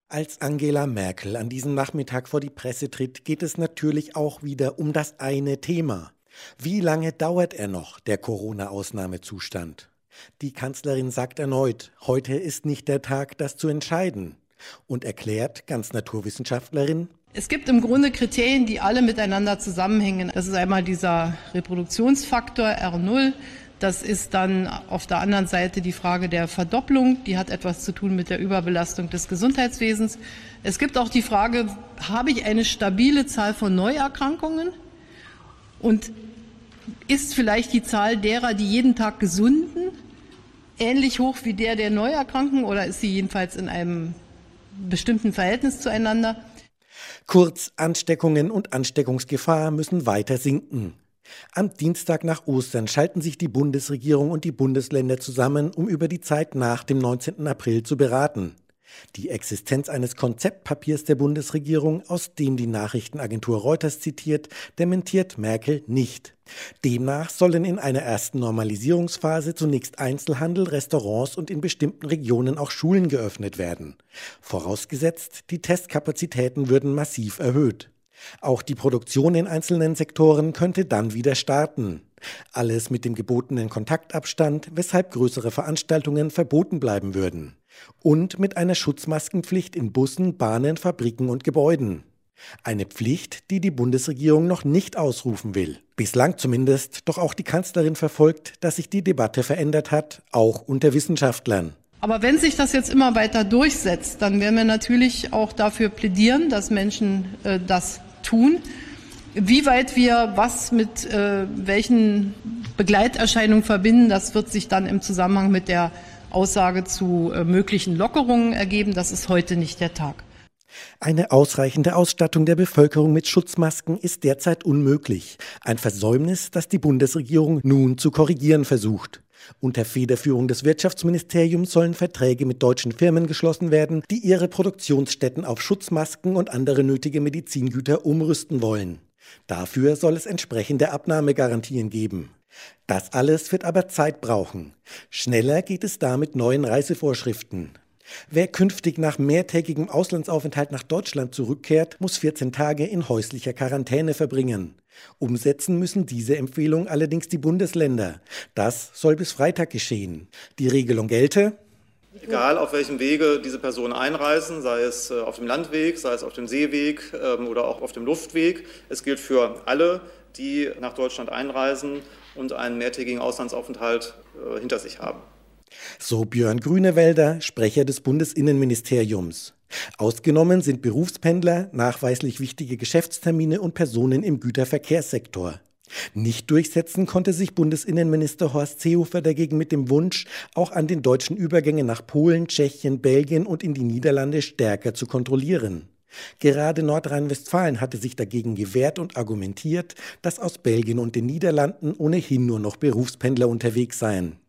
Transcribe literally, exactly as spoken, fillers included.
Als Angela Merkel an diesem Nachmittag vor die Presse tritt, geht es natürlich auch wieder um das eine Thema. Wie lange dauert er noch, der Corona-Ausnahmezustand? Die Kanzlerin sagt erneut, heute ist nicht der Tag, das zu entscheiden. Und erklärt, ganz Naturwissenschaftlerin: Es gibt im Grunde Kriterien, die alle miteinander zusammenhängen. Das ist einmal dieser Reproduktionsfaktor R null. Das ist dann auf der anderen Seite die Frage der Verdopplung. Die hat etwas zu tun mit der Überbelastung des Gesundheitswesens. Es gibt auch die Frage, habe ich eine stabile Zahl von Neuerkrankungen? Und ist vielleicht die Zahl derer, die jeden Tag gesunden, ähnlich hoch wie der der Neuerkrankten, oder ist sie jedenfalls in einem bestimmten Verhältnis zueinander? Kurz, Ansteckungen und Ansteckungsgefahr müssen weiter sinken. Am Dienstag nach Ostern schalten sich die Bundesregierung und die Bundesländer zusammen, um über die Zeit nach dem neunzehnten April zu beraten. Die Existenz eines Konzeptpapiers der Bundesregierung, aus dem die Nachrichtenagentur Reuters zitiert, dementiert Merkel nicht. Demnach sollen in einer ersten Normalisierungsphase zunächst Einzelhandel, Restaurants und in bestimmten Regionen auch Schulen geöffnet werden. Vorausgesetzt, die Testkapazitäten würden massiv erhöht. Auch die Produktion in einzelnen Sektoren könnte dann wieder starten. Alles mit dem gebotenen Kontaktabstand, weshalb größere Veranstaltungen verboten bleiben würden. Und mit einer Schutzmaskenpflicht in Bussen, Bahnen, Fabriken und Gebäuden. Eine Pflicht, die die Bundesregierung noch nicht ausrufen will. Bislang zumindest, doch auch die Kanzlerin verfolgt, dass sich die Debatte verändert hat, auch unter Wissenschaftlern. Aber wenn sich das jetzt immer weiter durchsetzt, dann werden wir natürlich auch dafür plädieren, dass Menschen äh, das tun. Wie weit wir was mit äh, welchen Begleiterscheinungen verbinden, das wird sich dann im Zusammenhang mit der Aussage zu äh, möglichen Lockerungen ergeben. Das ist heute nicht der Tag. Eine ausreichende Ausstattung der Bevölkerung mit Schutzmasken ist derzeit unmöglich. Ein Versäumnis, das die Bundesregierung nun zu korrigieren versucht. Unter Federführung des Wirtschaftsministeriums sollen Verträge mit deutschen Firmen geschlossen werden, die ihre Produktionsstätten auf Schutzmasken und andere nötige Medizingüter umrüsten wollen. Dafür soll es entsprechende Abnahmegarantien geben. Das alles wird aber Zeit brauchen. Schneller geht es da mit neuen Reisevorschriften. Wer künftig nach mehrtägigem Auslandsaufenthalt nach Deutschland zurückkehrt, muss vierzehn Tage in häuslicher Quarantäne verbringen. Umsetzen müssen diese Empfehlung allerdings die Bundesländer. Das soll bis Freitag geschehen. Die Regelung gelte: Egal auf welchem Wege diese Personen einreisen, sei es auf dem Landweg, sei es auf dem Seeweg oder auch auf dem Luftweg. Es gilt für alle, die nach Deutschland einreisen und einen mehrtägigen Auslandsaufenthalt hinter sich haben. So Björn Grünewälder, Sprecher des Bundesinnenministeriums. Ausgenommen sind Berufspendler, nachweislich wichtige Geschäftstermine und Personen im Güterverkehrssektor. Nicht durchsetzen konnte sich Bundesinnenminister Horst Seehofer dagegen mit dem Wunsch, auch an den deutschen Übergängen nach Polen, Tschechien, Belgien und in die Niederlande stärker zu kontrollieren. Gerade Nordrhein-Westfalen hatte sich dagegen gewehrt und argumentiert, dass aus Belgien und den Niederlanden ohnehin nur noch Berufspendler unterwegs seien.